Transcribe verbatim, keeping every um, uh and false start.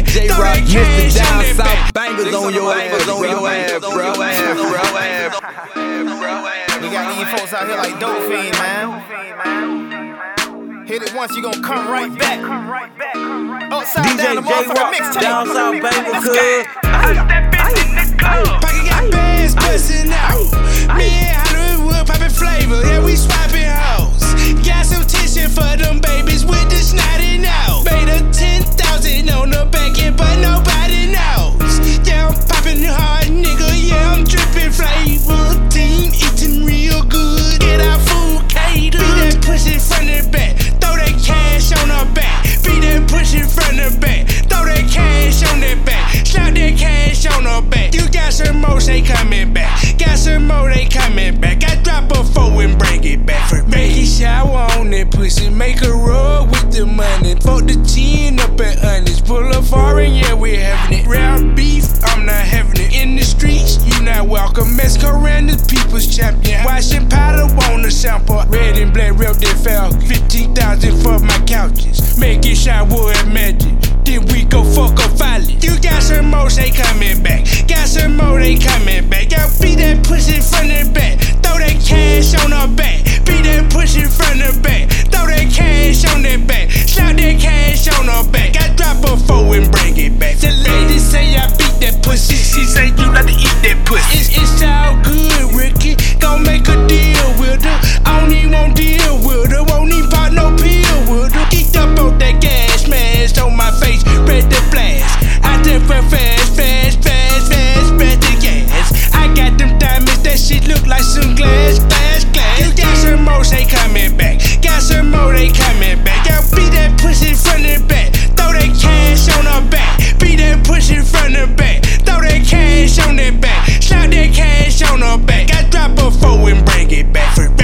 J Rock, Mister Down South Bangers on your ass, on your ass, bro. We got these folks out here like dope fiends, man. Hit it once, you gon' come right back. Upside D J down, the J motherfucking Rock, mixtape. Down South Bangers hood. Pocket got bands bustin' out. Me and Hollywood poppin' flavor, yeah, we swappin' hoes. Got some tissue for them babies with the snotty nose. Made a ten thousand on the back end, but nobody knows. Yeah, I'm poppin' hard, nigga, yeah, I'm drippin' flavor. Team eatin' real good. Get our food catered. Beat that pussy front and back. Throw that cash on her back. Beat that pussy front and back. Throw that cash on that back. Slap that cash on her back. You got some more, they coming back. Got some more, they coming back. I drop a four and bring it back. For make it shower on that pussy. Make a rub with the money. Fuck the chin up at honest. Pull a foreign, yeah, we having it. Round beef, I'm not having it. In the streets, you not welcome. Masquerade, the people's champion. Washing powder on the sample. Red and black, real dead falcon. fifteen thousand for my couches. Make it shower and magic. Then we go fuck up violent. You got some more, they coming back. Got some more, they coming back. Got beat that pussy front and back. Throw that cash on her back. Beat that pussy front and back. Throw that cash on that back. Slap that cash on her back. I drop a four and bring it back. The lady say I beat that pussy. She say you like to eat that pussy. It's, it's all good, Ricky. Gon' make a deal with her. I don't even want deal with her. Won't even pop no pill with her. Geeked up on that gas mask on my face. Ready to blast. I did for fast, fast, fast, fast, fast the gas. I got them diamonds, that shit look like some glass, glass, glass. You got some more, they coming back. Got some more, they coming back. Got beat that pussy front and back. Throw that cash on her back. Beat that pussy front and back. Throw that cash on that back. Slap that cash on her back. I drop a four and bring it back. For